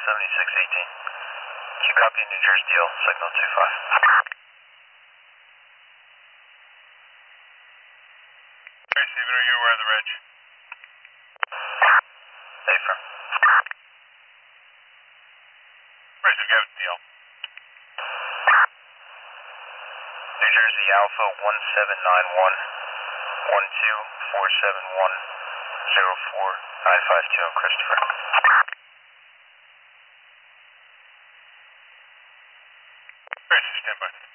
7618. Q copy New Jersey deal, signal 25. Alright, Steven, are you aware of the reg? Affirm. Where's the Gavin deal? New Jersey Alpha 1791 12471 04952 on Christopher. Alright, stand by.